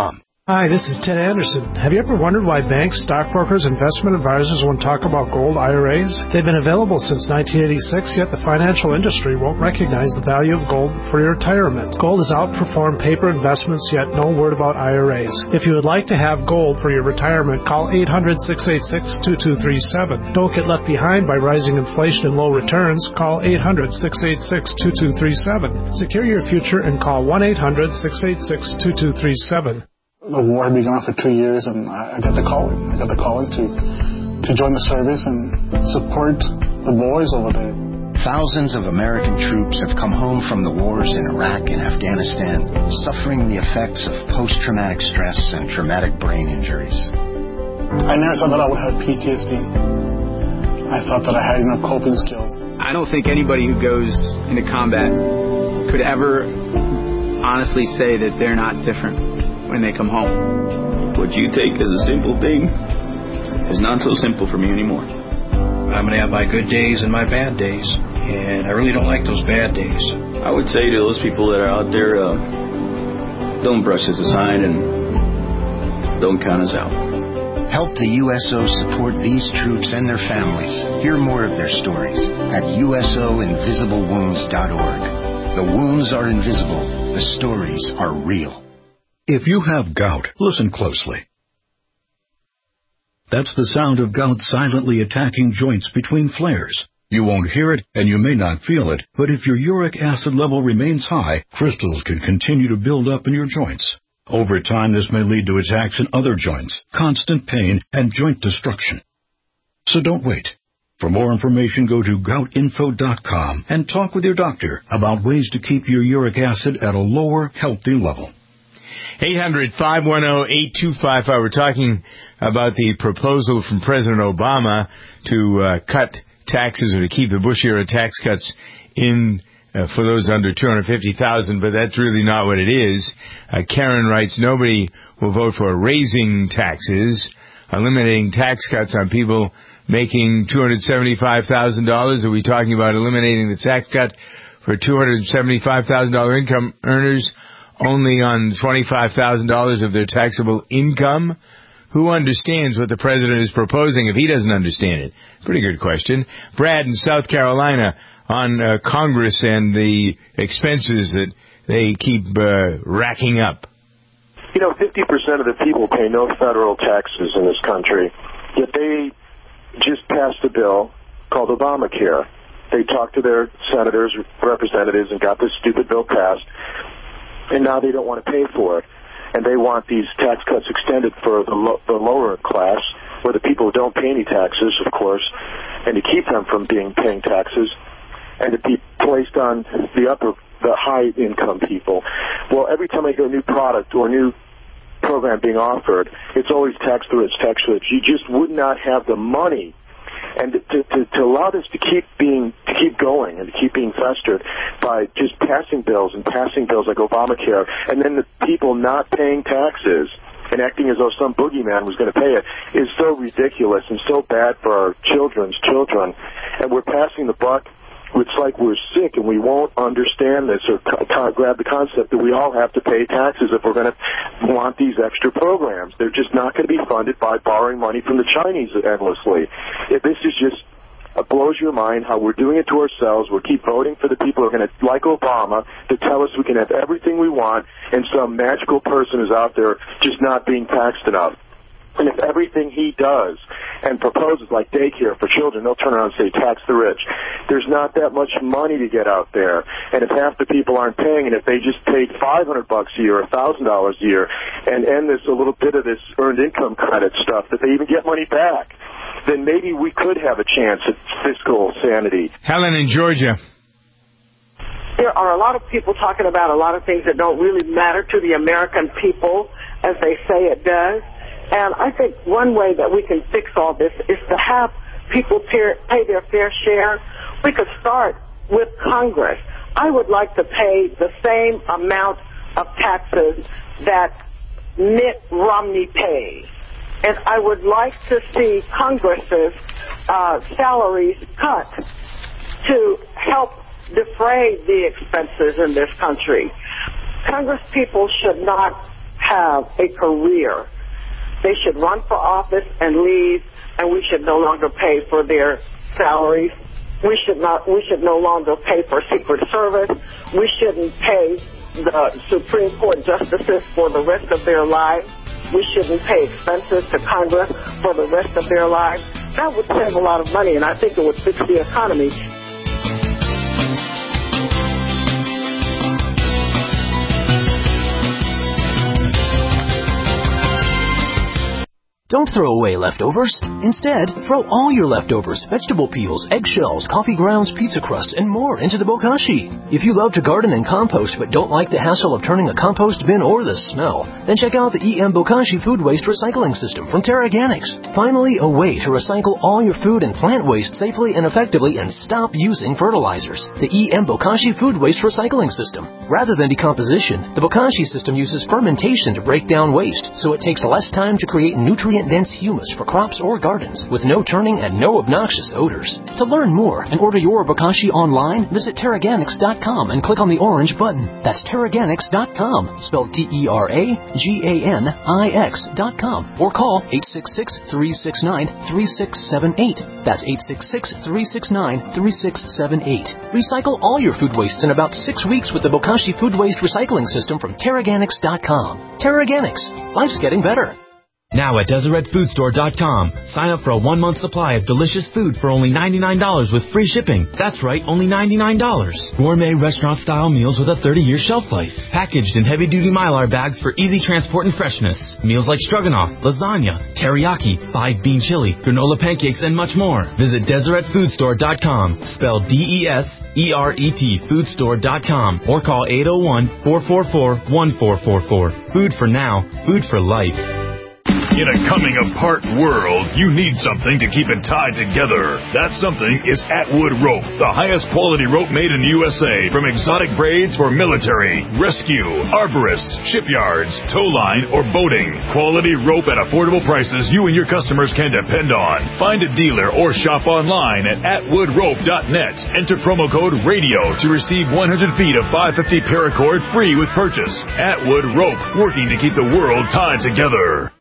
Hi, this is Ted Anderson. Have you ever wondered why banks, stockbrokers, investment advisors won't talk about gold I R As? They've been available since nineteen eighty-six, yet the financial industry won't recognize the value of gold for your retirement. Gold has outperformed paper investments, yet no word about I R As. If you would like to have gold for your retirement, call eight hundred, six eight six, two two three seven. Don't get left behind by rising inflation and low returns. Call eight hundred, six eight six, two two three seven. Secure your future and call one eight hundred, six eight six, two two three seven. The war had been going on for two years, and I got the calling. I got the calling to to join the service and support the boys over there. Thousands of American troops have come home from the wars in Iraq and Afghanistan, suffering the effects of post-traumatic stress and traumatic brain injuries. I never thought that I would have P T S D. I thought that I had enough coping skills. I don't think anybody who goes into combat could ever honestly say that they're not different when they come home. What you take as a simple thing is not so simple for me anymore. I'm going to have my good days and my bad days, and I really don't like those bad days. I would say to those people that are out there, uh, don't brush us aside and don't count us out. Help the U S O support these troops and their families. Hear more of their stories at U S O invisible wounds dot org. The wounds are invisible. The stories are real. If you have gout, listen closely. That's the sound of gout silently attacking joints between flares. You won't hear it, and you may not feel it, but if your uric acid level remains high, crystals can continue to build up in your joints. Over time, this may lead to attacks in other joints, constant pain, and joint destruction. So don't wait. For more information, go to gout info dot com and talk with your doctor about ways to keep your uric acid at a lower, healthy level. eight hundred, five one zero, eight two five five. We're talking about the proposal from President Obama to uh, cut taxes or to keep the Bush-era tax cuts in uh, for those under two hundred fifty thousand dollars, but that's really not what it is. Uh, Karen writes, nobody will vote for raising taxes, eliminating tax cuts on people making two hundred seventy-five thousand dollars. Are we talking about eliminating the tax cut for two hundred seventy-five thousand dollars income earners only on twenty-five thousand dollars of their taxable income? Who understands what the president is proposing if he doesn't understand it? Pretty good question. Brad in South Carolina on uh, Congress and the expenses that they keep uh, racking up. You know, fifty percent of the people pay no federal taxes in this country, yet they just passed a bill called Obamacare. They talked to their senators, representatives, and got this stupid bill passed, and now they don't want to pay for it. And they want these tax cuts extended for the, lo- the lower class, or the people who don't pay any taxes, of course, and to keep them from being paying taxes, and to be placed on the upper, the high-income people. Well, every time I hear a new product or a new program being offered, it's always tax the rich, tax the rich. You just would not have the money. And to, to, to allow this to keep being, to keep going and to keep being festered by just passing bills and passing bills like Obamacare, and then the people not paying taxes and acting as though some boogeyman was going to pay it, is so ridiculous and so bad for our children's children. And we're passing the buck. It's like we're sick and we won't understand this or co- grab the concept that we all have to pay taxes if we're going to want these extra programs. They're just not going to be funded by borrowing money from the Chinese endlessly. If this is just uh, blows your mind how we're doing it to ourselves. We'll keep voting for the people who are going to, like Obama, to tell us we can have everything we want, and some magical person is out there just not being taxed enough. And if everything he does and proposes, like daycare for children, they'll turn around and say, tax the rich. There's not that much money to get out there. And if half the people aren't paying, and if they just paid five hundred bucks a year, one thousand dollars a year, and end this a little bit of this earned income credit stuff, that they even get money back, then maybe we could have a chance at fiscal sanity. Helen in Georgia. There are a lot of people talking about a lot of things that don't really matter to the American people, as they say it does. And I think one way that we can fix all this is to have people pay their fair share. We could start with Congress. I would like to pay the same amount of taxes that Mitt Romney pays. And I would like to see Congress's uh, salaries cut to help defray the expenses in this country. Congress people should not have a career. They should run for office and leave, and we should no longer pay for their salaries. We should not. We should no longer pay for Secret Service. We shouldn't pay the Supreme Court justices for the rest of their lives. We shouldn't pay expenses to Congress for the rest of their lives. That would save a lot of money, and I think it would fix the economy. Don't throw away leftovers. Instead, throw all your leftovers, vegetable peels, eggshells, coffee grounds, pizza crust, and more into the bokashi. If you love to garden and compost but don't like the hassle of turning a compost bin or the smell, then check out the E M Bokashi Food Waste Recycling System from Terraganics. Finally, a way to recycle all your food and plant waste safely and effectively and stop using fertilizers. The E M Bokashi Food Waste Recycling System. Rather than decomposition, the Bokashi system uses fermentation to break down waste, so it takes less time to create nutrient-dense humus for crops or gardens, with no turning and no obnoxious odors. To learn more and order your Bokashi online, visit Terraganics dot com and click on the orange button. That's Terraganics dot com, spelled T E R A G A N I X dot com, or call eight six six, three six nine, three six seven eight. That's eight six six, three six nine, three six seven eight. Recycle all your food wastes in about six weeks with the Bokashi Food Waste Recycling System from Terraganics dot com. Terraganics. Life's getting better. Now at Deseret Food Store dot com. Sign up for a one-month supply of delicious food for only ninety-nine dollars with free shipping. That's right, only ninety-nine dollars. Gourmet restaurant-style meals with a thirty-year shelf life. Packaged in heavy-duty Mylar bags for easy transport and freshness. Meals like stroganoff, lasagna, teriyaki, five-bean chili, granola pancakes, and much more. Visit Deseret Food Store dot com. Spelled D E S E R E T Food Store dot com. Or call eight oh one, four four four, one four four four. Food for now. Food for life. In a coming-apart world, you need something to keep it tied together. That something is Atwood Rope, the highest quality rope made in the U S A, from exotic braids for military, rescue, arborists, shipyards, tow line, or boating. Quality rope at affordable prices you and your customers can depend on. Find a dealer or shop online at atwood rope dot net. Enter promo code RADIO to receive one hundred feet of five fifty paracord free with purchase. Atwood Rope, working to keep the world tied together.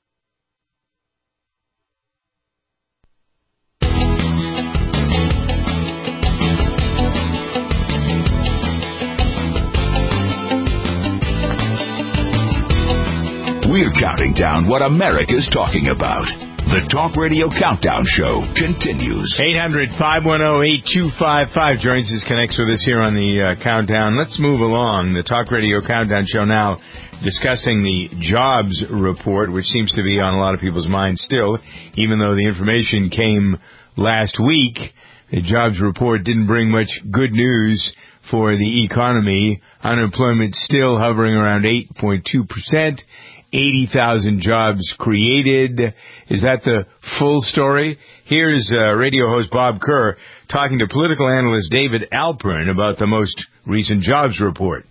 We're counting down what America's talking about. The Talk Radio Countdown Show continues. eight hundred, five one zero, eight two five five joins us, connects with us here on the uh, countdown. Let's move along. The Talk Radio Countdown Show now discussing the jobs report, which seems to be on a lot of people's minds still, even though the information came last week. The jobs report didn't bring much good news for the economy. Unemployment still hovering around eight point two percent. eighty thousand jobs created. Is that the full story? Here's uh, radio host Bob Kerr talking to political analyst David Alpern about the most recent jobs report.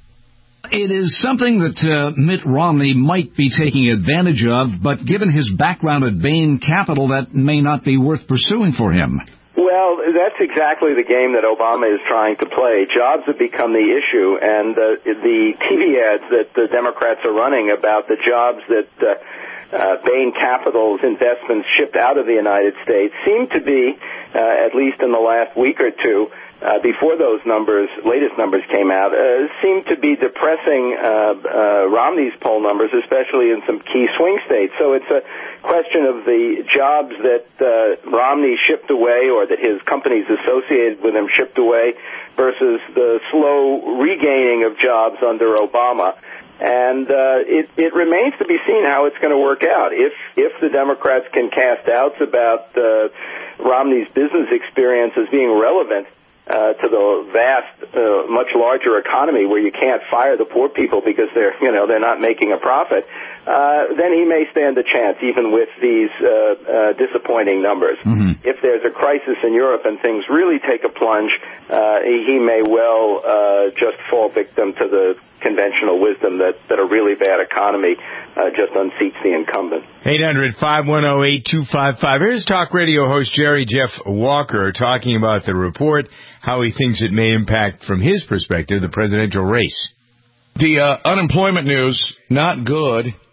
It is something that uh, Mitt Romney might be taking advantage of, but given his background at Bain Capital, that may not be worth pursuing for him. Well, that's exactly the game that Obama is trying to play. Jobs have become the issue, and uh, the T V ads that the Democrats are running about the jobs that uh, uh, Bain Capital's investments shipped out of the United States seem to be, uh, at least in the last week or two, uh, before those numbers, latest numbers came out, uh, seem to be depressing uh, uh, Romney's poll numbers, especially in some key swing states. So it's a question of the jobs that uh, Romney shipped away or that his companies associated with him shipped away versus the slow regaining of jobs under Obama. And uh, it, it remains to be seen how it's going to work out. If if the Democrats can cast doubts about uh, Romney's business experience as being relevant Uh, to the vast, uh, much larger economy where you can't fire the poor people because they're, you know, they're not making a profit, uh, then he may stand a chance even with these uh, uh, disappointing numbers. Mm-hmm. If there's a crisis in Europe and things really take a plunge, uh, he may well uh, just fall victim to the conventional wisdom that, that a really bad economy uh, just unseats the incumbent. eight hundred, five one zero, eight two five five. Here's Talk Radio host Jerry Jeff Walker talking about the report, how he thinks it may impact, from his perspective, the presidential race. The uh, unemployment news, not good.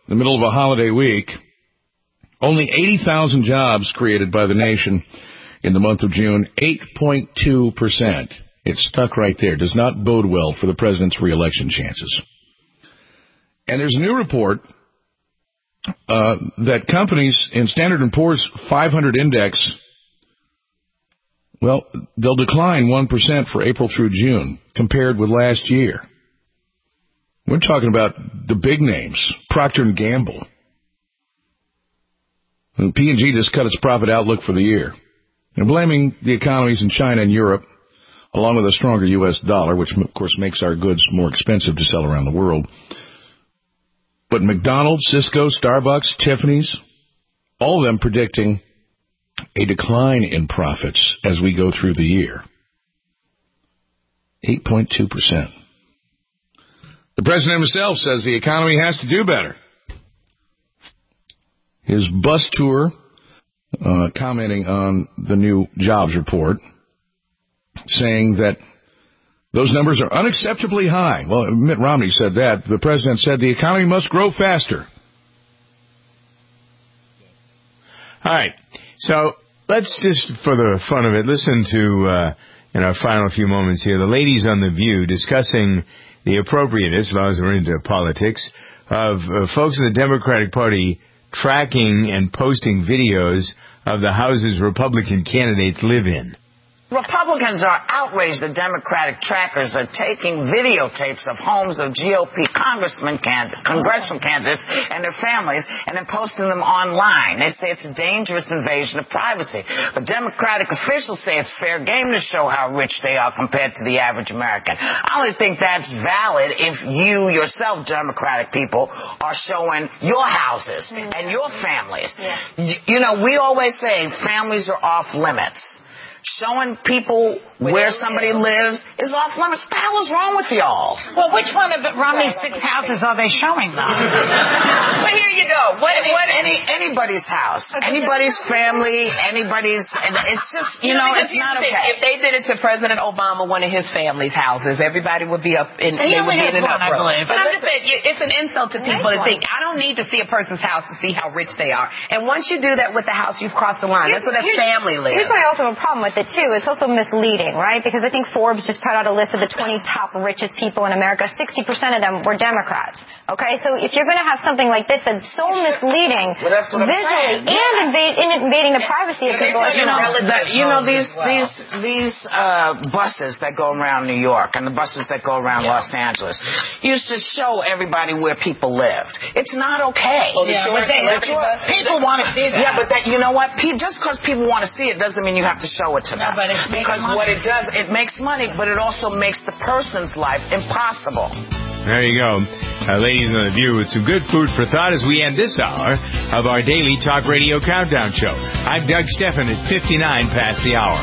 the middle of a holiday week. Only eighty thousand jobs created by the nation in the month of June, eight point two percent. It's stuck right there. Does not bode well for the president's reelection chances. And there's a new report uh, that companies in Standard and Poor's five hundred index, well, they'll decline one percent for April through June compared with last year. We're talking about the big names, Procter and Gamble. And P and G just cut its profit outlook for the year. And blaming the economies in China and Europe, along with a stronger U S dollar, which, of course, makes our goods more expensive to sell around the world. But McDonald's, Cisco, Starbucks, Tiffany's, all of them predicting a decline in profits as we go through the year. eight point two percent. The president himself says the economy has to do better. His bus tour, uh, commenting on the new jobs report, saying that those numbers are unacceptably high. Well, Mitt Romney said that. The president said the economy must grow faster. All right. So let's just, for the fun of it, listen to, uh, in our final few moments here, the ladies on The View discussing the appropriateness, as long as we're into politics, of uh, folks in the Democratic Party tracking and posting videos of the houses Republican candidates live in. Republicans are outraged that Democratic trackers are taking videotapes of homes of G O P congressmen, candid- congressional candidates and their families and then posting them online. They say it's a dangerous invasion of privacy. But Democratic officials say it's fair game to show how rich they are compared to the average American. I only think that's valid if you yourself, Democratic people, are showing your houses and your families. Yeah. You, you know, we always say families are off limits. Showing people where somebody lives is off limits. What the hell is wrong with y'all? Well, which one of Romney's six houses are they showing, though? Well, here you go. What, Any, what, any, anybody's house, anybody's family, anybody's. It's just, you, you know, know it's not okay. If they did it to President Obama, one of his family's houses, everybody would be up in. They would be in an uproar. But I'm just saying, it's an insult to people to think I don't need to see a person's house to see how rich they are. And once you do that with the house, you've crossed the line. That's where that family lives. Here's why I also have a problem with it, too. It's also misleading, right? Because I think Forbes just put out a list of the twenty top richest people in America. sixty percent of them were Democrats. Okay? So if you're going to have something like this that's so misleading well, that's what visually yeah. and invade, in invading the privacy of people, you know, that, you know these well. these these uh, buses that go around New York and the buses that go around yeah. Los Angeles used to show everybody where people lived. It's not okay. Oh, yeah, but they, people want to see that. Yeah, but that, you know what? Just because people want to see it doesn't mean you have to show it to them. No, but it's because what it does, it makes money, but it also makes the person's life impossible. There you go. Uh, ladies on The View with some good food for thought as we end this hour of our daily Talk Radio Countdown Show. I'm Doug Stephan at fifty-nine past the hour.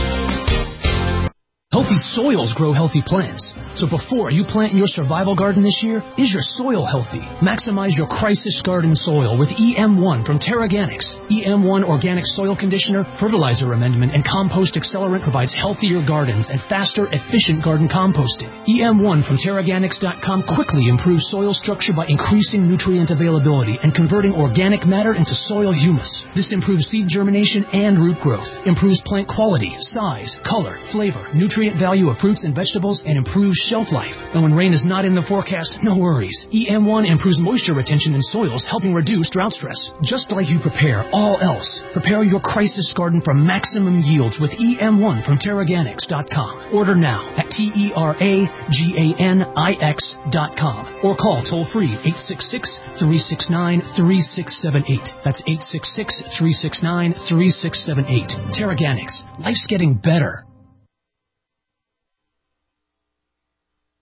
Healthy soils grow healthy plants. So before you plant your survival garden this year, is your soil healthy? Maximize your crisis garden soil with E M one from Terraganics. E M one Organic Soil Conditioner, Fertilizer Amendment, and Compost Accelerant provides healthier gardens and faster, efficient garden composting. E M one from Terraganics dot com quickly improves soil structure by increasing nutrient availability and converting organic matter into soil humus. This improves seed germination and root growth, improves plant quality, size, color, flavor, nutrient value of fruits and vegetables, and improves shelf life. And when rain is not in the forecast, no worries. E M one improves moisture retention in soils, helping reduce drought stress. Just like you prepare all else, prepare your crisis garden for maximum yields with E M one from Terraganics dot com. Order now at T E R A G A N I X dot com or call toll-free eight six six, three six nine, three six seven eight. That's eight six six, three six nine, three six seven eight. Terraganics. Life's getting better.